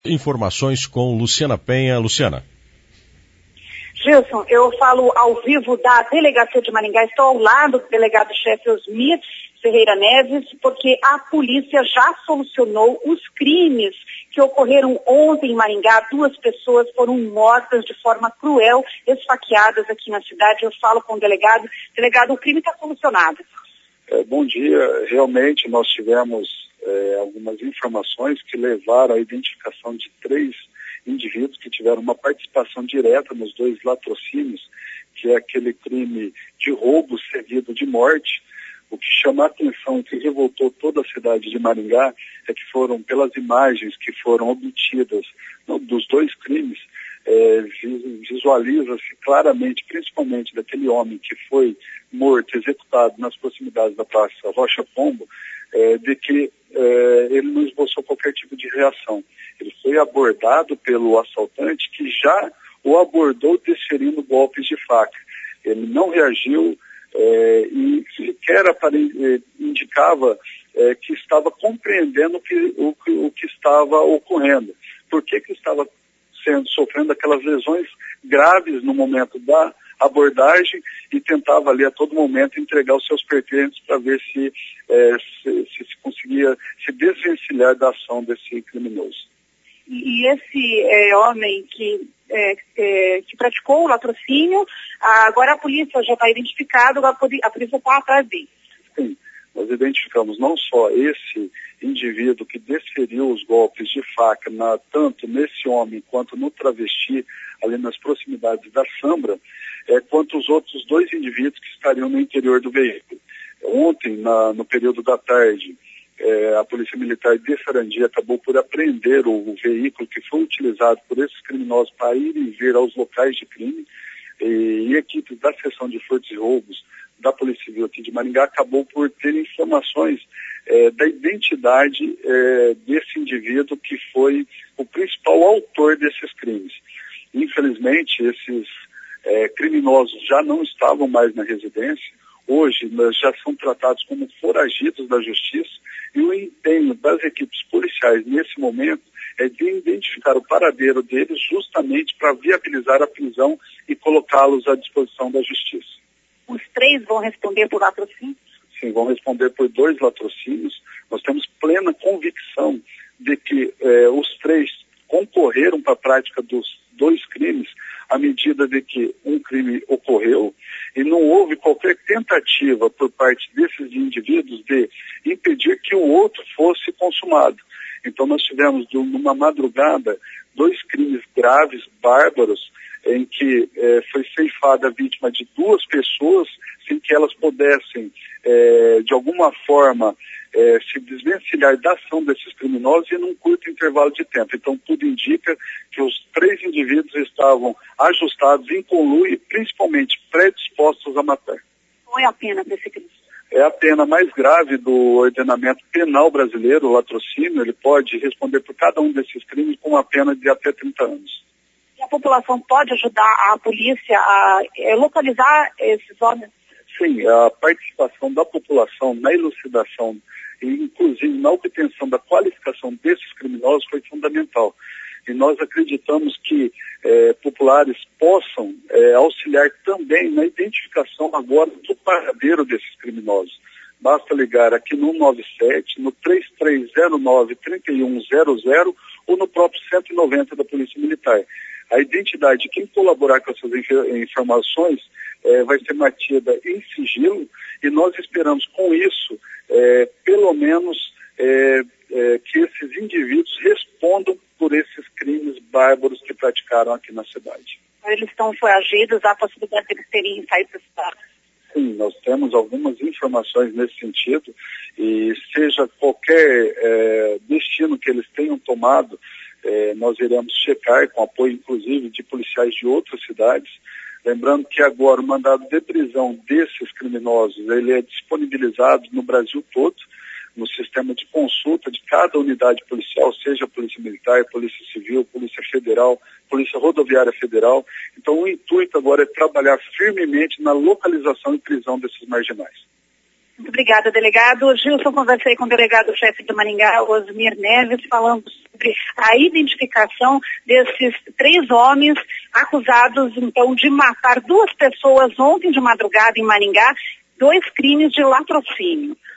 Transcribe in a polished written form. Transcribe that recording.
Informações com Luciana Penha. Luciana. Gilson, eu falo ao vivo da Delegacia de Maringá, estou ao lado do delegado-chefe Osmir Ferreira Neves, porque a polícia já solucionou os crimes que ocorreram ontem em Maringá. 2 pessoas foram mortas de forma cruel, esfaqueadas aqui na cidade. Eu falo com o delegado. Delegado, o crime está solucionado. Bom dia. Realmente nós tivemos algumas informações que levaram à identificação de 3 indivíduos que tiveram uma participação direta nos 2 latrocínios, que é aquele crime de roubo seguido de morte. O que chama a atenção, que revoltou toda a cidade de Maringá, é que foram, pelas imagens que foram obtidas dos 2 crimes, visualiza-se claramente, principalmente daquele homem que foi morto, executado nas proximidades da Praça Rocha Pombo, de que ele não esboçou qualquer tipo de reação. Ele foi abordado pelo assaltante, que já o abordou desferindo golpes de faca. Ele não reagiu e sequer indicava que estava compreendendo o que estava ocorrendo. Por que estava sofrendo aquelas lesões graves no momento da abordagem e tentava ali a todo momento entregar os seus pertences para ver se conseguia se desvencilhar da ação desse criminoso. E esse homem que praticou o latrocínio, agora a polícia já está identificado, a polícia está atrás dele. Sim, nós identificamos não só esse indivíduo que desferiu os golpes de faca, tanto nesse homem quanto no travesti, ali nas proximidades da Sambra, quanto os outros 2 indivíduos que estariam no interior do veículo. Ontem, no período da tarde, a Polícia Militar de Sarandi acabou por apreender o veículo que foi utilizado por esses criminosos para ir e vir aos locais de crime, e equipes da seção de furtos e roubos da Polícia Civil aqui de Maringá acabou por ter informações da identidade desse indivíduo que foi o principal autor desses crimes. Infelizmente, esses criminosos já não estavam mais na residência. Hoje já são tratados como foragidos da justiça, e o empenho das equipes policiais nesse momento é de identificar o paradeiro deles justamente para viabilizar a prisão e colocá-los à disposição da justiça. Os 3 vão responder por latrocínio? Sim, vão responder por 2 latrocínios. Nós temos plena convicção de que os 3 concorreram para a prática dos 2 crimes à medida de que um crime ocorreu e não houve qualquer tentativa por parte desses indivíduos de impedir que o outro fosse consumado. Então nós tivemos, numa madrugada, 2 crimes graves, bárbaros, em que foi ceifada a vítima de 2 pessoas, sem que elas pudessem, de alguma forma, se desvencilhar da ação desses criminosos em um curto intervalo de tempo. Então tudo indica que os 3 indivíduos estavam ajustados em conluio e principalmente predispostos a matar. Qual é a pena desse crime? É a pena mais grave do ordenamento penal brasileiro, o latrocínio. Ele pode responder por cada um desses crimes com uma pena de até 30 anos. E a população pode ajudar a polícia a localizar esses homens? Sim, a participação da população na elucidação e inclusive na obtenção da qualificação desses criminosos foi fundamental. E nós acreditamos que populares possam auxiliar também na identificação agora do paradeiro desses criminosos. Basta ligar aqui no 97, no 3309-3100 ou no próprio 190 da Polícia Militar. A identidade de quem colaborar com essas informações vai ser mantida em sigilo e nós esperamos com isso, pelo menos, que esses indivíduos respondam por esses crimes bárbaros que praticaram aqui na cidade. Eles estão foragidos, há a possibilidade de eles terem saído da cidade? Sim, nós temos algumas informações nesse sentido e seja qualquer destino que eles tenham tomado, nós iremos checar com apoio inclusive de policiais de outras cidades. Lembrando que agora o mandado de prisão desses criminosos, ele é disponibilizado no Brasil todo, no sistema de consulta de cada unidade policial, seja a Polícia Militar, Polícia Civil, Polícia Federal, Polícia Rodoviária Federal. Então o intuito agora é trabalhar firmemente na localização e prisão desses marginais. Muito obrigada, delegado. Gilson, conversei com o delegado-chefe de Maringá, Osmir Neves, falando sobre a identificação desses 3 homens acusados, então, de matar 2 pessoas ontem de madrugada em Maringá, 2 crimes de latrocínio.